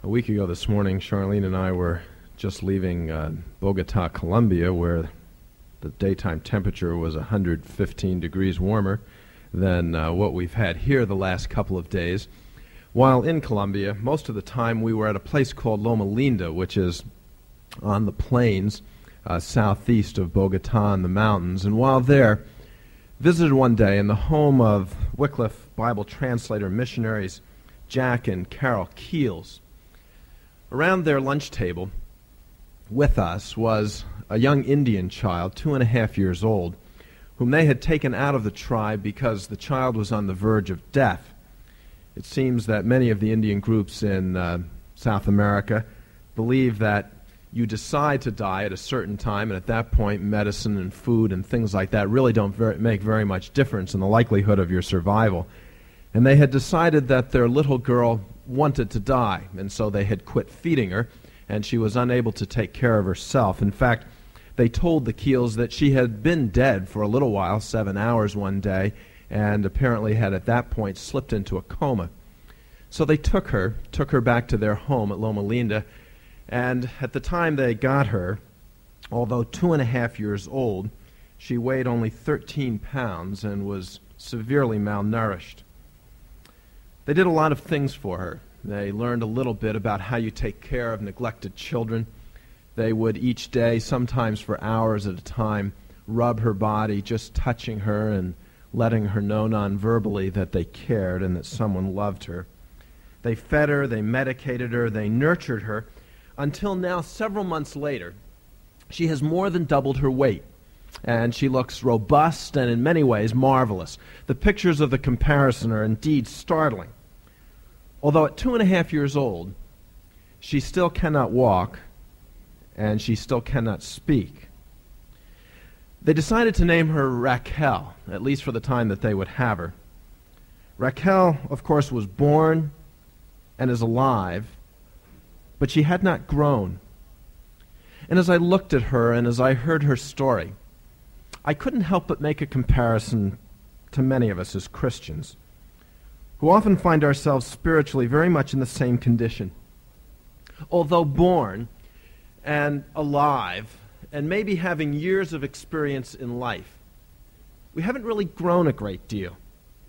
A week ago this morning, Charlene and I were just leaving Bogota, Colombia, where the daytime temperature was 115 degrees warmer than what we've had here the last couple of days. While in Colombia, most of the time we were at a place called Loma Linda, which is on the plains southeast of Bogota in the mountains. And while there, visited one day in the home of Wycliffe Bible translator missionaries Jack and Carol Keels. Around their lunch table with us was a young Indian child, 2.5 years old, whom they had taken out of the tribe because the child was on the verge of death. It seems that many of the Indian groups in South America believe that you decide to die at a certain time, and at that point medicine and food and things like that really don't make very much difference in the likelihood of your survival. And they had decided that their little girl wanted to die, and so they had quit feeding her, and she was unable to take care of herself. In fact, they told the Keels that she had been dead for a little while, 7 hours one day, and apparently had at that point slipped into a coma. So they took her back to their home at Loma Linda, and at the time they got her, although 2.5 years old, she weighed only 13 pounds and was severely malnourished. They did a lot of things for her. They learned a little bit about how you take care of neglected children. They would each day, sometimes for hours at a time, rub her body, just touching her and letting her know non-verbally that they cared and that someone loved her. They fed her, they medicated her, they nurtured her, until now, several months later, she has more than doubled her weight. And she looks robust and in many ways marvelous. The pictures of the comparison are indeed startling. Although at 2.5 years old, she still cannot walk and she still cannot speak. They decided to name her Raquel, at least for the time that they would have her. Raquel, of course, was born and is alive, but she had not grown. And as I looked at her and as I heard her story, I couldn't help but make a comparison to many of us as Christians, who often find ourselves spiritually very much in the same condition. Although born and alive and maybe having years of experience in life, we haven't really grown a great deal.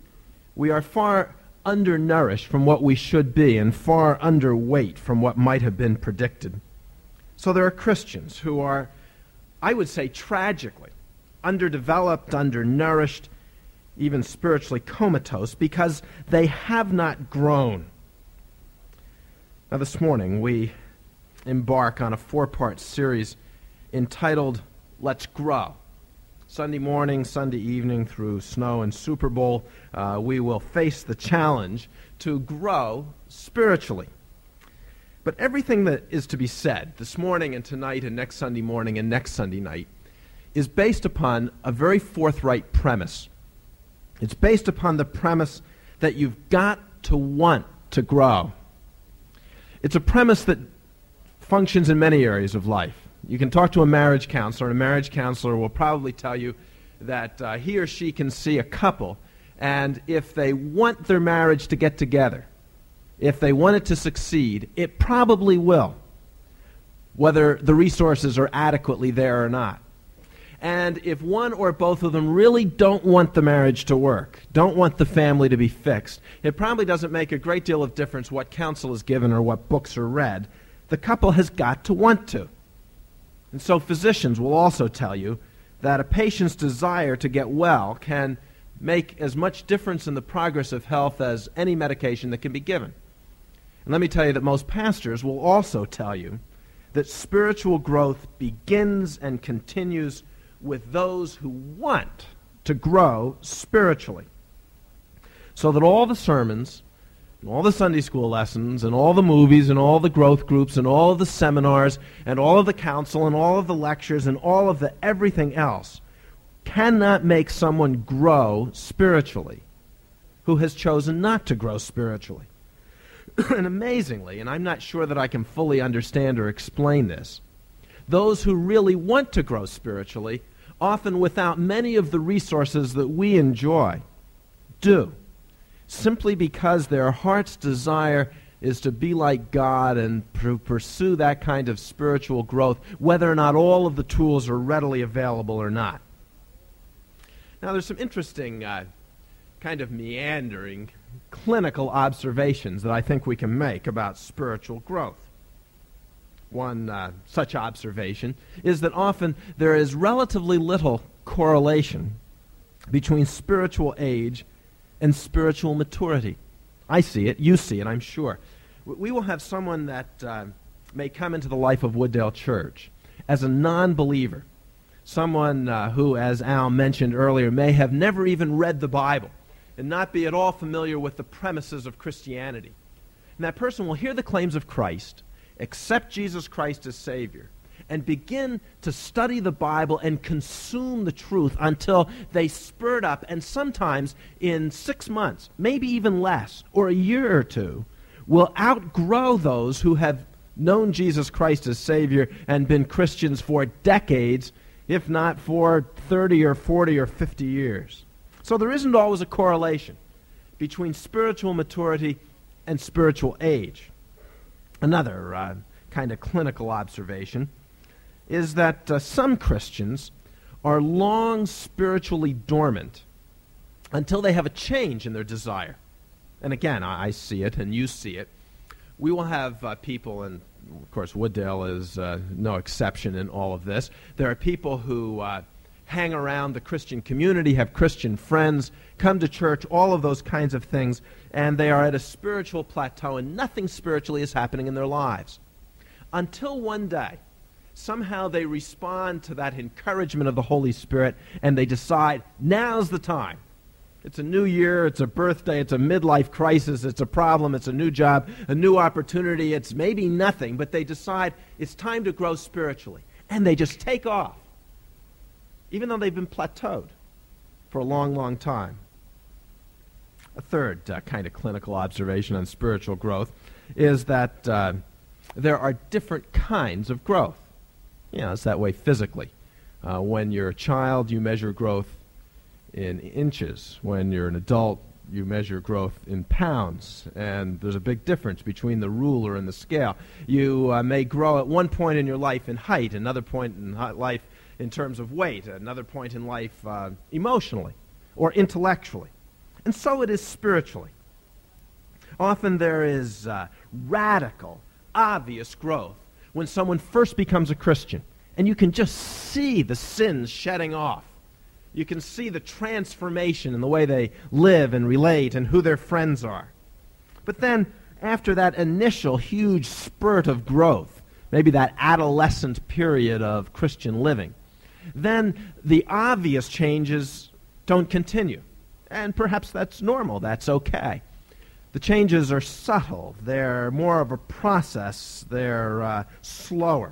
We are far undernourished from what we should be and far underweight from what might have been predicted. So there are Christians who are, I would say, tragically underdeveloped, undernourished, even spiritually comatose, because they have not grown. Now this morning we embark on a 4-part series entitled Let's Grow. Sunday morning, Sunday evening, through snow and Super Bowl, we will face the challenge to grow spiritually. But everything that is to be said this morning and tonight and next Sunday morning and next Sunday night is based upon a very forthright premise. It's based upon the premise that you've got to want to grow. It's a premise that functions in many areas of life. You can talk to a marriage counselor, and a marriage counselor will probably tell you that he or she can see a couple, and if they want their marriage to get together, if they want it to succeed, it probably will, whether the resources are adequately there or not. And if one or both of them really don't want the marriage to work, don't want the family to be fixed, it probably doesn't make a great deal of difference what counsel is given or what books are read. The couple has got to want to. And so physicians will also tell you that a patient's desire to get well can make as much difference in the progress of health as any medication that can be given. And let me tell you that most pastors will also tell you that spiritual growth begins and continues with those who want to grow spiritually. So that all the sermons, and all the Sunday school lessons, and all the movies, and all the growth groups, and all of the seminars, and all of the counsel, and all of the lectures, and all of the everything else cannot make someone grow spiritually who has chosen not to grow spiritually. And amazingly, and I'm not sure that I can fully understand or explain this, those who really want to grow spiritually, often without many of the resources that we enjoy, do, simply because their heart's desire is to be like God and pursue that kind of spiritual growth, whether or not all of the tools are readily available or not. Now, there's some interesting kind of meandering clinical observations that I think we can make about spiritual growth. One such observation is that often there is relatively little correlation between spiritual age and spiritual maturity. I see it, you see it, I'm sure. We will have someone that may come into the life of Wooddale Church as a non-believer, someone who, as Al mentioned earlier, may have never even read the Bible and not be at all familiar with the premises of Christianity. And that person will hear the claims of Christ, accept Jesus Christ as Savior, and begin to study the Bible and consume the truth until they spurt up, and sometimes in 6 months, maybe even less, or a year or two, will outgrow those who have known Jesus Christ as Savior and been Christians for decades, if not for 30 or 40 or 50 years. So there isn't always a correlation between spiritual maturity and spiritual age. Another kind of clinical observation is that some Christians are long spiritually dormant until they have a change in their desire. And again, I see it and you see it. We will have people, and of course Wooddale is no exception in all of this. There are people who hang around the Christian community, have Christian friends, come to church, all of those kinds of things, and they are at a spiritual plateau and nothing spiritually is happening in their lives. Until one day, somehow they respond to that encouragement of the Holy Spirit and they decide, now's the time. It's a new year, it's a birthday, it's a midlife crisis, it's a problem, it's a new job, a new opportunity, it's maybe nothing, but they decide it's time to grow spiritually. And they just take off, even though they've been plateaued for a long, long time. A third kind of clinical observation on spiritual growth is that there are different kinds of growth. You know, it's that way physically. When you're a child, you measure growth in inches. When you're an adult, you measure growth in pounds. And there's a big difference between the ruler and the scale. You may grow at one point in your life in height, another point in life in terms of weight, another point in life emotionally or intellectually. And so it is spiritually. Often there is radical, obvious growth when someone first becomes a Christian, and you can just see the sins shedding off. You can see the transformation in the way they live and relate and who their friends are. But then, after that initial huge spurt of growth, maybe that adolescent period of Christian living, then the obvious changes don't continue. And perhaps that's normal, that's okay. The changes are subtle, they're more of a process, they're slower.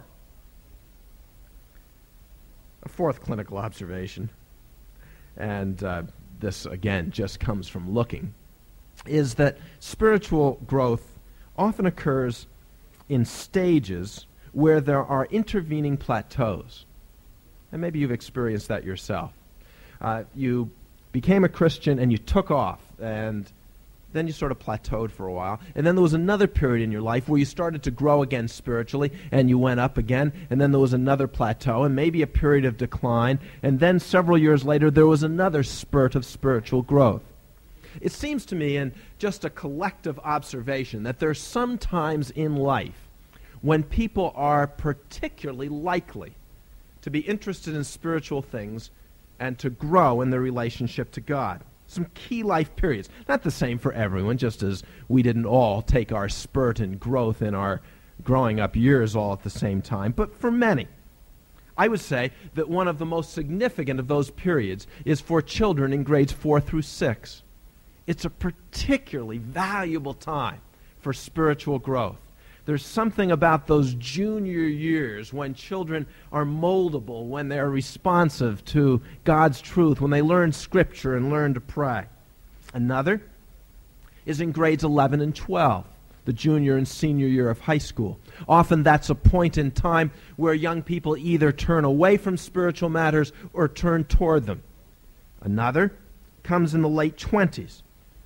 A fourth clinical observation, and this again just comes from looking, is that spiritual growth often occurs in stages where there are intervening plateaus. And maybe you've experienced that yourself. You became a Christian and you took off, and then you sort of plateaued for a while. And then there was another period in your life where you started to grow again spiritually, and you went up again. And then there was another plateau, and maybe a period of decline. And then several years later, there was another spurt of spiritual growth. It seems to me, in just a collective observation, that there's some times in life when people are particularly likely to be interested in spiritual things and to grow in their relationship to God. Some key life periods. Not the same for everyone, just as we didn't all take our spurt and growth in our growing up years all at the same time, but for many. I would say that one of the most significant of those periods is for children in grades 4 through 6. It's a particularly valuable time for spiritual growth. There's something about those junior years when children are moldable, when they're responsive to God's truth, when they learn Scripture and learn to pray. Another is in grades 11 and 12, the junior and senior year of high school. Often that's a point in time where young people either turn away from spiritual matters or turn toward them. Another comes in the late 20s,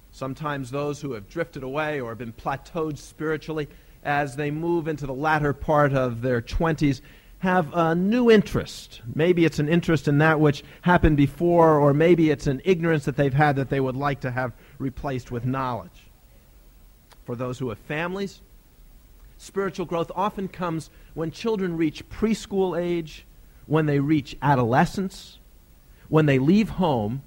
Sometimes those who have drifted away or been plateaued spiritually as they move into the latter part of their 20s have a new interest. Maybe it's an interest in that which happened before, or maybe it's an ignorance that they've had that they would like to have replaced with knowledge. For those who have families, spiritual growth often comes when children reach preschool age, when they reach adolescence, when they leave home,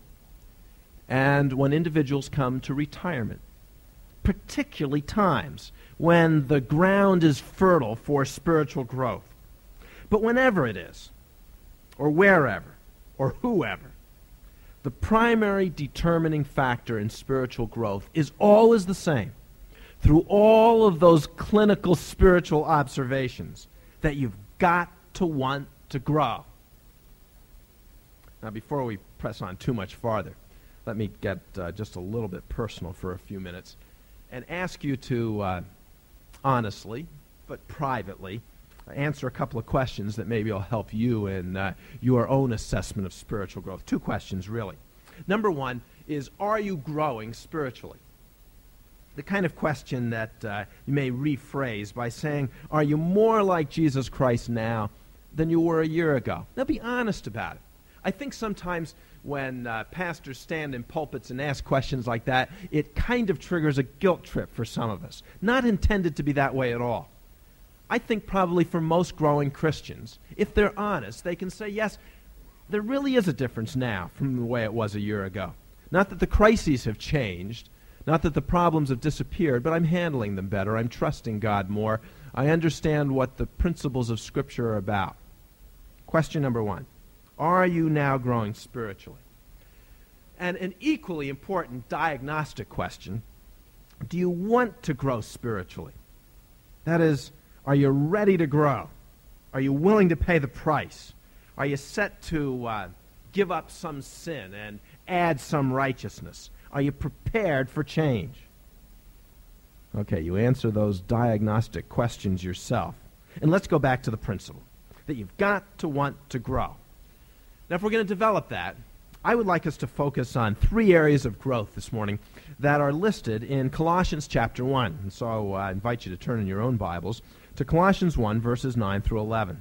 and when individuals come to retirement. Particularly times when the ground is fertile for spiritual growth. But whenever it is, or wherever, or whoever, the primary determining factor in spiritual growth is always the same. Through all of those clinical spiritual observations, that you've got to want to grow. Now, before we press on too much farther, let me get just a little bit personal for a few minutes and ask you to honestly, but privately, answer a couple of questions that maybe will help you in your own assessment of spiritual growth. Two questions, really. Number one is, are you growing spiritually? The kind of question that you may rephrase by saying, are you more like Jesus Christ now than you were a year ago? Now, be honest about it. I think sometimes when pastors stand in pulpits and ask questions like that, it kind of triggers a guilt trip for some of us. Not intended to be that way at all. I think probably for most growing Christians, if they're honest, they can say, yes, there really is a difference now from the way it was a year ago. Not that the crises have changed, not that the problems have disappeared, but I'm handling them better. I'm trusting God more. I understand what the principles of Scripture are about. Question number one, are you now growing spiritually? And an equally important diagnostic question, do you want to grow spiritually? That is, are you ready to grow? Are you willing to pay the price? Are you set to give up some sin and add some righteousness? Are you prepared for change? Okay, you answer those diagnostic questions yourself. And let's go back to the principle that you've got to want to grow. Now, if we're going to develop that, I would like us to focus on three areas of growth this morning that are listed in Colossians chapter 1. And so I invite you to turn in your own Bibles to Colossians 1, verses 9 through 11.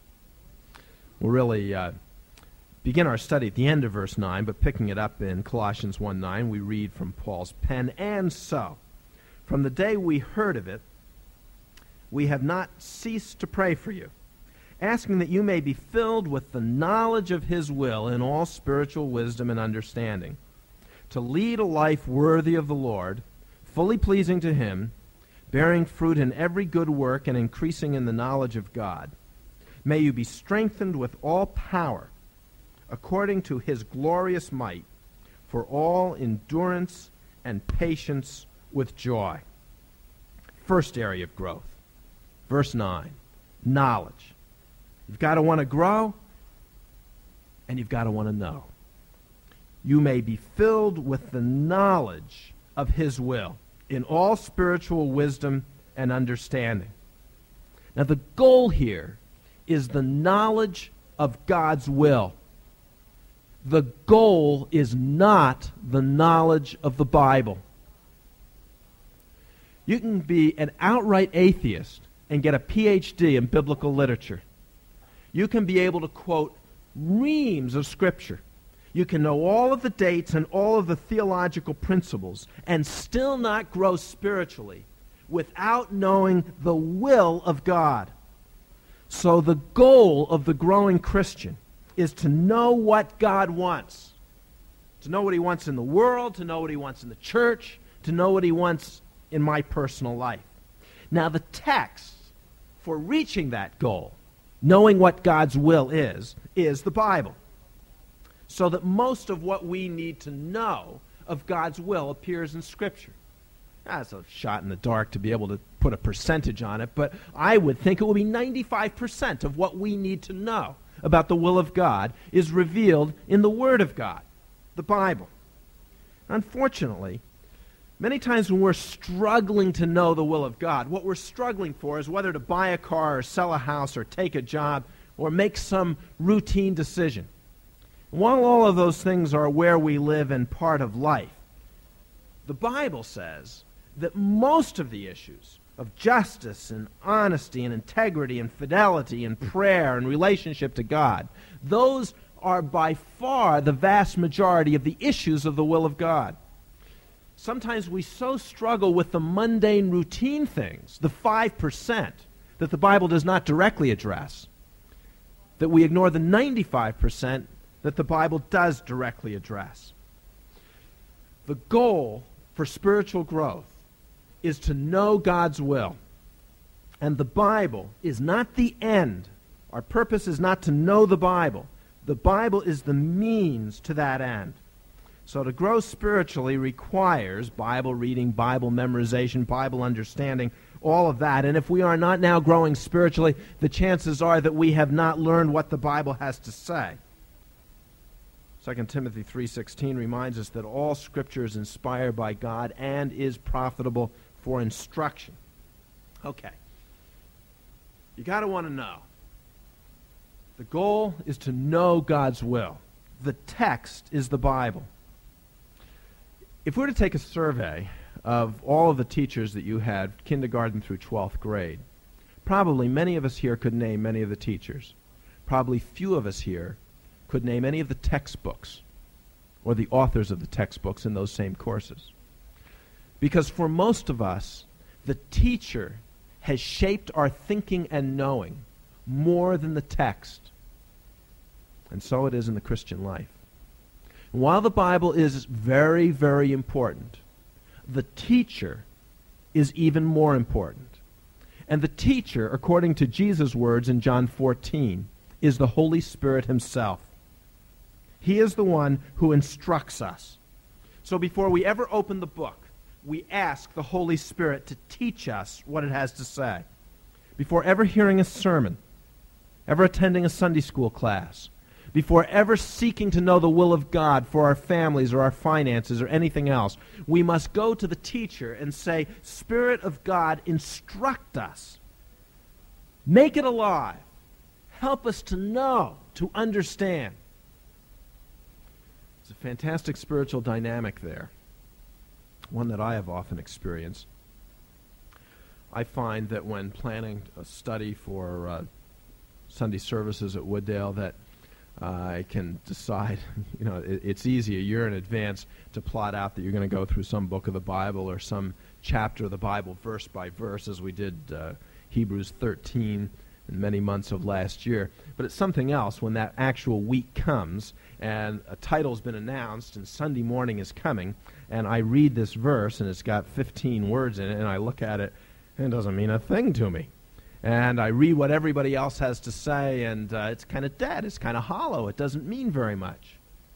We'll really begin our study at the end of verse 9, but picking it up in Colossians 1:9, we read from Paul's pen, "And so, from the day we heard of it, we have not ceased to pray for you, asking that you may be filled with the knowledge of His will in all spiritual wisdom and understanding, to lead a life worthy of the Lord, fully pleasing to Him, bearing fruit in every good work and increasing in the knowledge of God. May you be strengthened with all power, according to His glorious might, for all endurance and patience with joy." First area of growth. Verse 9, knowledge. You've got to want to grow, and you've got to want to know. You may be filled with the knowledge of His will in all spiritual wisdom and understanding. Now, the goal here is the knowledge of God's will. The goal is not the knowledge of the Bible. You can be an outright atheist and get a PhD in biblical literature. You can be able to quote reams of Scripture. You can know all of the dates and all of the theological principles and still not grow spiritually without knowing the will of God. So the goal of the growing Christian is to know what God wants. To know what He wants in the world, to know what He wants in the church, to know what He wants in my personal life. Now, the text for reaching that goal, knowing what God's will is the Bible. So that most of what we need to know of God's will appears in Scripture. That's a shot in the dark to be able to put a percentage on it, but I would think it would be 95% of what we need to know about the will of God is revealed in the Word of God, the Bible. Unfortunately, many times when we're struggling to know the will of God, what we're struggling for is whether to buy a car or sell a house or take a job or make some routine decision. While all of those things are where we live and part of life, The Bible says that most of the issues of justice and honesty and integrity and fidelity and prayer and relationship to God, those are by far the vast majority of the issues of the will of God. Sometimes we so struggle with the mundane routine things, the 5% that the Bible does not directly address, that we ignore the 95% that the Bible does directly address. The goal for spiritual growth is to know God's will. And the Bible is not the end. Our purpose is not to know the Bible. The Bible is the means to that end. So to grow spiritually requires Bible reading, Bible memorization, Bible understanding, all of that. And if we are not now growing spiritually, the chances are that we have not learned what the Bible has to say. 2 Timothy 3:16 reminds us that all Scripture is inspired by God and is profitable for instruction. Okay. You got to want to know. The goal is to know God's will. The text is the Bible. If we were to take a survey of all of the teachers that you had, kindergarten through 12th grade, probably many of us here could name many of the teachers. Probably few of us here could name any of the textbooks or the authors of the textbooks in those same courses. Because for most of us, the teacher has shaped our thinking and knowing more than the text. And so it is in the Christian life. And while the Bible is very, very important, the teacher is even more important. And the teacher, according to Jesus' words in John 14, is the Holy Spirit himself. He is the one who instructs us. So before we ever open the book, we ask the Holy Spirit to teach us what it has to say. Before ever hearing a sermon, ever attending a Sunday school class, before ever seeking to know the will of God for our families or our finances or anything else, we must go to the teacher and say, Spirit of God, instruct us. Make it alive. Help us to know, to understand. It's a fantastic spiritual dynamic there, one that I have often experienced. I find that when planning a study for Sunday services at Wooddale that I can decide, it's easy a year in advance to plot out that you're going to go through some book of the Bible or some chapter of the Bible verse by verse, as we did Hebrews 13 in many months of last year. But it's something else when that actual week comes and a title's been announced and Sunday morning is coming and I read this verse and it's got 15 words in it and I look at it and it doesn't mean a thing to me. And I read what everybody else has to say, and it's kind of dead. It's kind of hollow. It doesn't mean very much.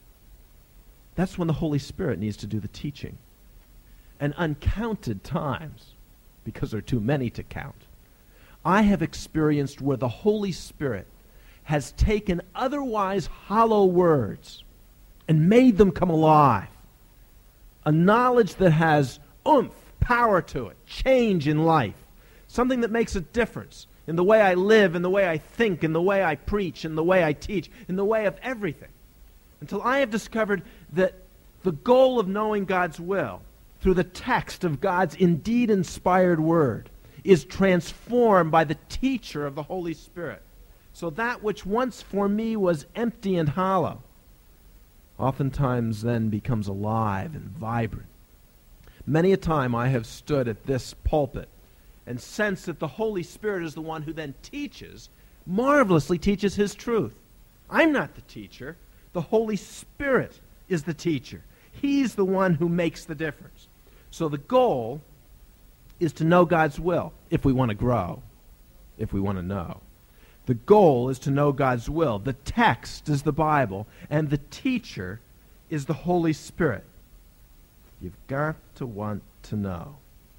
That's when the Holy Spirit needs to do the teaching. And uncounted times, because there are too many to count, I have experienced where the Holy Spirit has taken otherwise hollow words and made them come alive. A knowledge that has oomph, power to it, change in life. Something that makes a difference in the way I live, in the way I think, in the way I preach, in the way I teach, in the way of everything. Until I have discovered that the goal of knowing God's will through the text of God's indeed inspired word is transformed by the teacher of the Holy Spirit. So that which once for me was empty and hollow oftentimes then becomes alive and vibrant. Many a time I have stood at this pulpit and sense that the Holy Spirit is the one who then teaches, marvelously teaches his truth. I'm not the teacher. The Holy Spirit is the teacher. He's the one who makes the difference. So the goal is to know God's will if we want to grow, if we want to know. The goal is to know God's will. The text is the Bible, and the teacher is the Holy Spirit. You've got to want to know.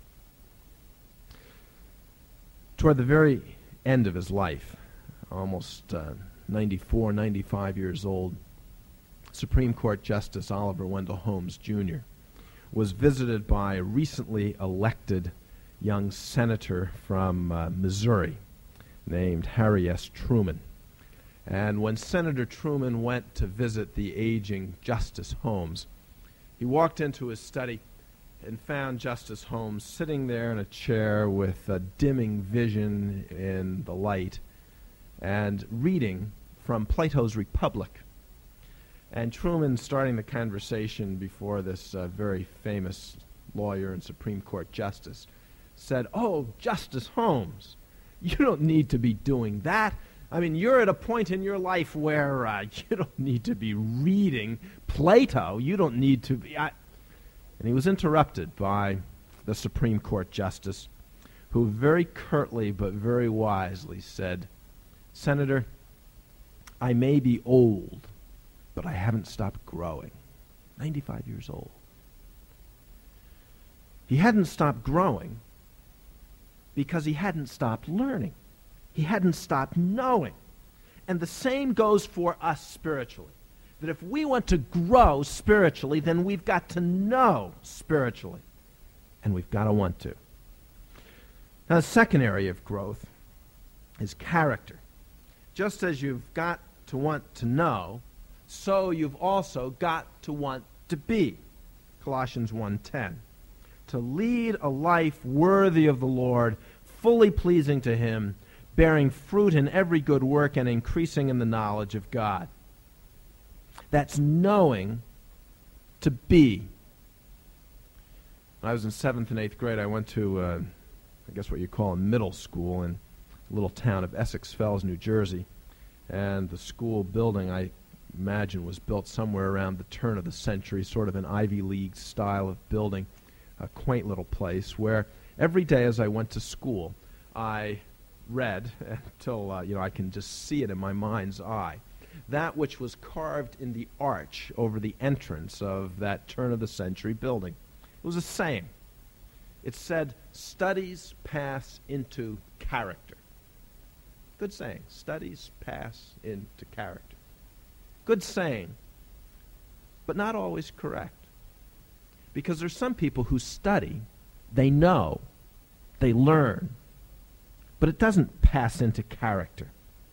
Toward the very end of his life, almost 94, 95 years old, Supreme Court Justice Oliver Wendell Holmes, Jr. was visited by a recently elected young senator from Missouri named Harry S. Truman. And when Senator Truman went to visit the aging Justice Holmes, he walked into his study and found Justice Holmes sitting there in a chair with a dimming vision in the light and reading from Plato's Republic. And Truman, starting the conversation before this very famous lawyer and Supreme Court justice, said, "Oh, Justice Holmes, you don't need to be doing that. I mean, you're at a point in your life where you don't need to be reading Plato. You don't need to be..." And he was interrupted by the Supreme Court justice, who very curtly but very wisely said, "Senator, I may be old, but I haven't stopped growing." 95 years old. He hadn't stopped growing because he hadn't stopped learning. He hadn't stopped knowing. And the same goes for us spiritually. That if we want to grow spiritually, then we've got to know spiritually. And we've got to want to. Now, the second area of growth is character. Just as you've got to want to know, so you've also got to want to be. Colossians 1:10. To lead a life worthy of the Lord, fully pleasing to Him, bearing fruit in every good work and increasing in the knowledge of God. That's knowing to be. When I was in 7th and 8th grade, I went to, I guess what you call a middle school in a little town of Essex Fells, New Jersey. And the school building, I imagine, was built somewhere around the turn of the century, sort of an Ivy League style of building, a quaint little place where every day as I went to school, I read until I can just see it in my mind's eye, that which was carved in the arch over the entrance of that turn-of-the-century building. It was a saying. It said, "Studies pass into character." Good saying. Studies pass into character. Good saying, but not always correct. Because there's some people who study, they know, they learn, but it doesn't pass into character.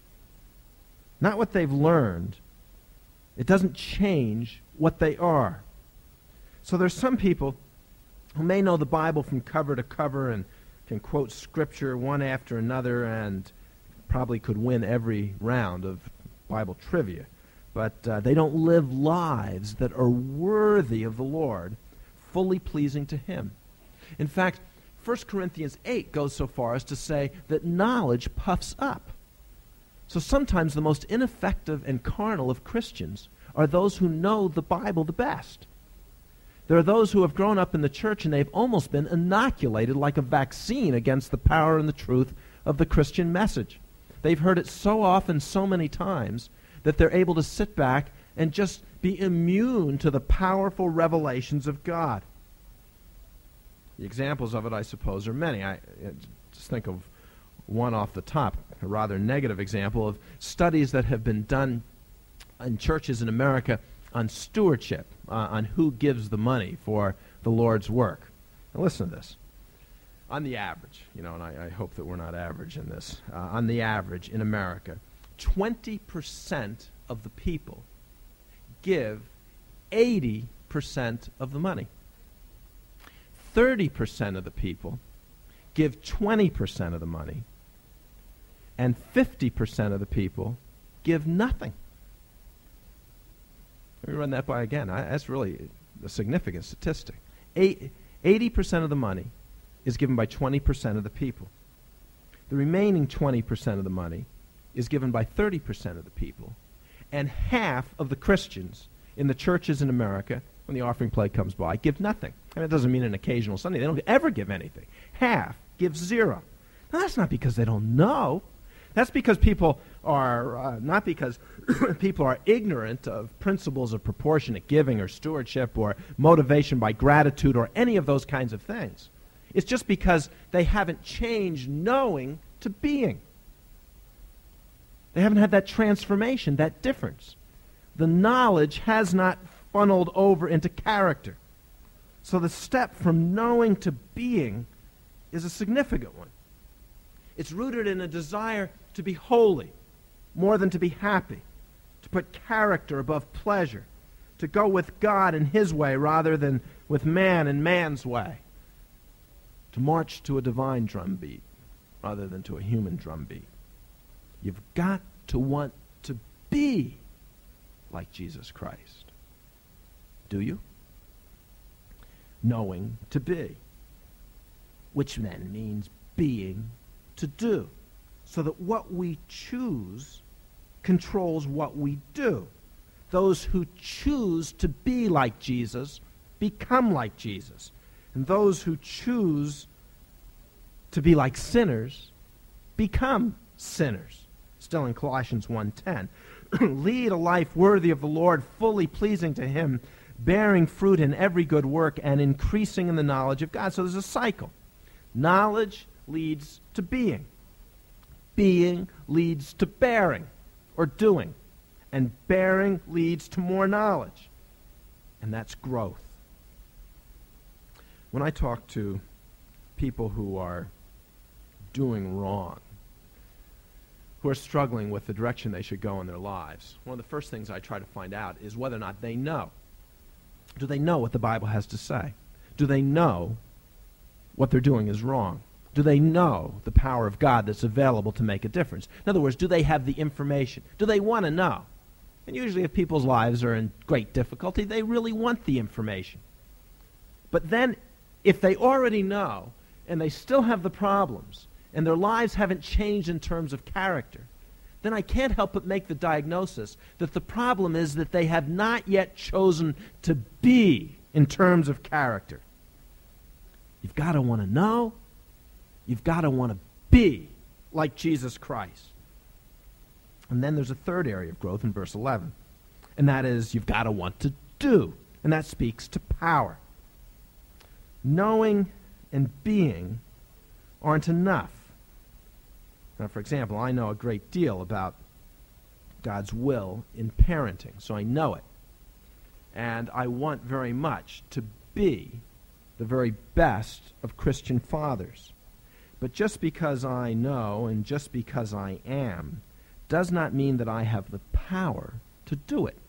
Not what they've learned. It doesn't change what they are. So there's some people who may know the Bible from cover to cover and can quote Scripture one after another and probably could win every round of Bible trivia. But they don't live lives that are worthy of the Lord, fully pleasing to Him. In fact, 1 Corinthians 8 goes so far as to say that knowledge puffs up. So sometimes the most ineffective and carnal of Christians are those who know the Bible the best. There are those who have grown up in the church and they've almost been inoculated like a vaccine against the power and the truth of the Christian message. They've heard it so often, so many times, that they're able to sit back and just be immune to the powerful revelations of God. The examples of it, I suppose, are many. I just think of one off the top, a rather negative example of studies that have been done in churches in America on stewardship, on who gives the money for the Lord's work. Now listen to this. On the average, and I hope that we're not average in this, on the average in America, 20% of the people give 80% of the money. 30% of the people give 20% of the money, and 50% of the people give nothing. Let me run that by again. That's really a significant statistic. 80% of the money is given by 20% of the people. The remaining 20% of the money is given by 30% of the people. And half of the Christians in the churches in America, when the offering plate comes by, give nothing. And it doesn't mean an occasional Sunday. They don't ever give anything. Half give zero. Now, that's not because they don't know. That's because people are, not because people are ignorant of principles of proportionate giving or stewardship or motivation by gratitude or any of those kinds of things. It's just because they haven't changed knowing to being. They haven't had that transformation, that difference. The knowledge has not funneled over into character. So the step from knowing to being is a significant one. It's rooted in a desire to be holy more than to be happy, to put character above pleasure, to go with God and His way rather than with man and man's way, to march to a divine drumbeat rather than to a human drumbeat. You've got to want to be like Jesus Christ. Do you? Knowing to be, which then means being to do, so that what we choose controls what we do. Those who choose to be like Jesus become like Jesus. And those who choose to be like sinners become sinners. Still in Colossians 1:10. Lead a life worthy of the Lord, fully pleasing to Him, bearing fruit in every good work and increasing in the knowledge of God. So there's a cycle. Knowledge leads to being. Being leads to bearing or doing. And bearing leads to more knowledge. And that's growth. When I talk to people who are doing wrong, who are struggling with the direction they should go in their lives, one of the first things I try to find out is whether or not they know. Do they know what the Bible has to say? Do they know what they're doing is wrong? Do they know the power of God that's available to make a difference? In other words, do they have the information? Do they want to know? And usually if people's lives are in great difficulty, they really want the information. But then if they already know and they still have the problems and their lives haven't changed in terms of character, then I can't help but make the diagnosis that the problem is that they have not yet chosen to be in terms of character. You've got to want to know. You've got to want to be like Jesus Christ. And then there's a third area of growth in verse 11, and that is you've got to want to do, and that speaks to power. Knowing and being aren't enough. Now, for example, I know a great deal about God's will in parenting, so I know it. And I want very much to be the very best of Christian fathers. But just because I know and just because I am does not mean that I have the power to do it.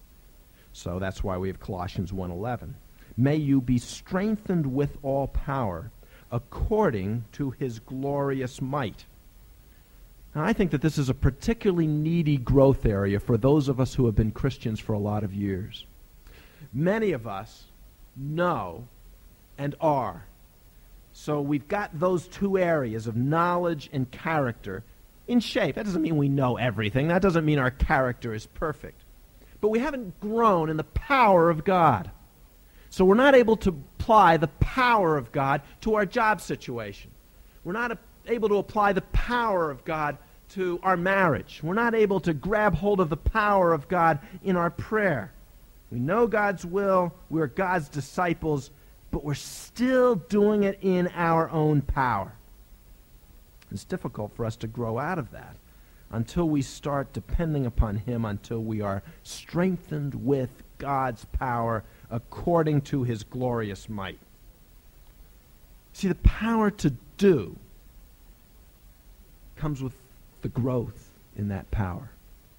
So that's why we have Colossians 1:11. May you be strengthened with all power according to His glorious might. Now, I think that this is a particularly needy growth area for those of us who have been Christians for a lot of years. Many of us know and are. So we've got those two areas of knowledge and character in shape. That doesn't mean we know everything. That doesn't mean our character is perfect. But we haven't grown in the power of God. So we're not able to apply the power of God to our job situation. We're not able to apply the power of God to our marriage. We're not able to grab hold of the power of God in our prayer. We know God's will. We're God's disciples, but we're still doing it in our own power. It's difficult for us to grow out of that until we start depending upon Him, until we are strengthened with God's power according to His glorious might. See, the power to do comes with the growth in that power.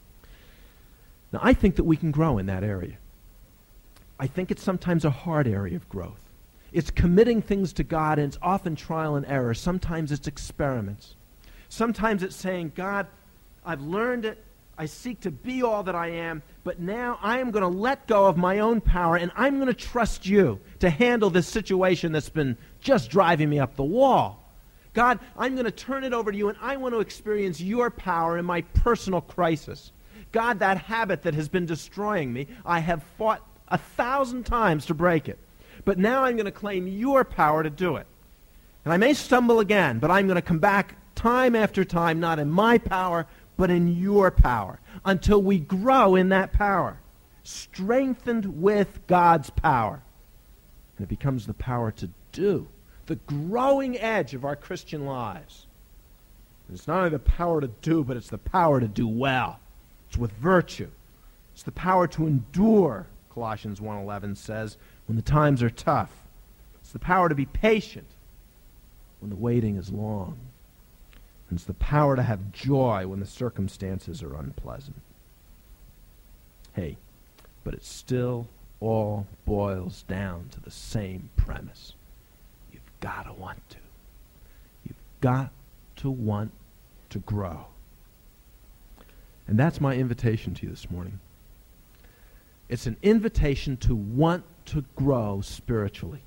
Now, I think that we can grow in that area. I think it's sometimes a hard area of growth. It's committing things to God, and it's often trial and error. Sometimes it's experiments. Sometimes it's saying, God, I've learned it. I seek to be all that I am, but now I am going to let go of my own power, and I'm going to trust you to handle this situation that's been just driving me up the wall. God, I'm going to turn it over to you, and I want to experience your power in my personal crisis. God, that habit that has been destroying me, I have fought 1,000 times to break it. But now I'm going to claim your power to do it. And I may stumble again, but I'm going to come back time after time, not in my power, but in your power, until we grow in that power, strengthened with God's power. And it becomes the power to do, the growing edge of our Christian lives. And it's not only the power to do, but it's the power to do well. It's with virtue. It's the power to endure, Colossians 1:11 says, when the times are tough. It's the power to be patient when the waiting is long. And it's the power to have joy when the circumstances are unpleasant. Hey, But it still all boils down to the same premise. You've got to want to. You've got to want to grow. And that's my invitation to you this morning. It's an invitation to want to grow spiritually.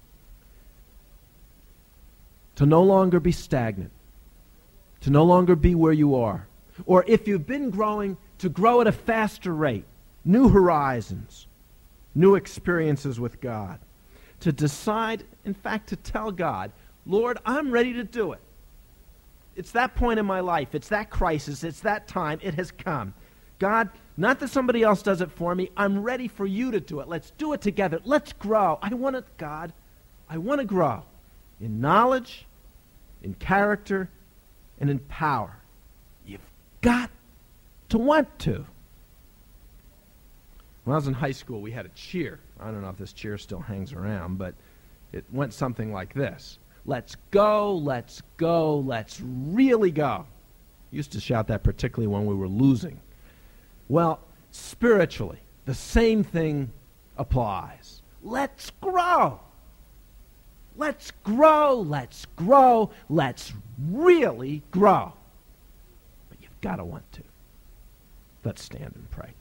To no longer be stagnant. To no longer be where you are. Or if you've been growing, to grow at a faster rate. New horizons. New experiences with God. To decide, in fact, to tell God, Lord, I'm ready to do it. It's that point in my life. It's that crisis. It's that time. It has come. God, not that somebody else does it for me. I'm ready for you to do it. Let's do it together. Let's grow. I want it, God. I want to grow in knowledge, in character, and in power. You've got to want to. When I was in high school, we had a cheer. I don't know if this cheer still hangs around, but it went something like this. Let's go, let's go, let's really go. Used to shout that particularly when we were losing. Well, spiritually, the same thing applies. Let's grow. Let's grow, let's grow, let's really grow. But you've got to want to. Let's stand and pray.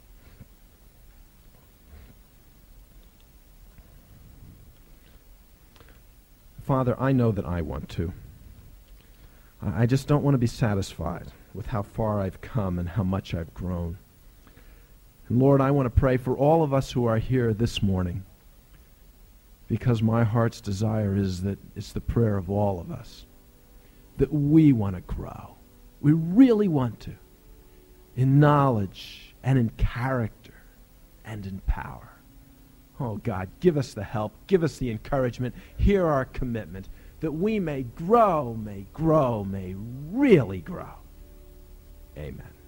Father, I know that I want to. I just don't want to be satisfied with how far I've come and how much I've grown. And Lord, I want to pray for all of us who are here this morning, because my heart's desire is that it's the prayer of all of us, that we want to grow. We really want to, in knowledge and in character and in power. Oh, God, give us the help. Give us the encouragement. Hear our commitment that we may grow, may really grow. Amen.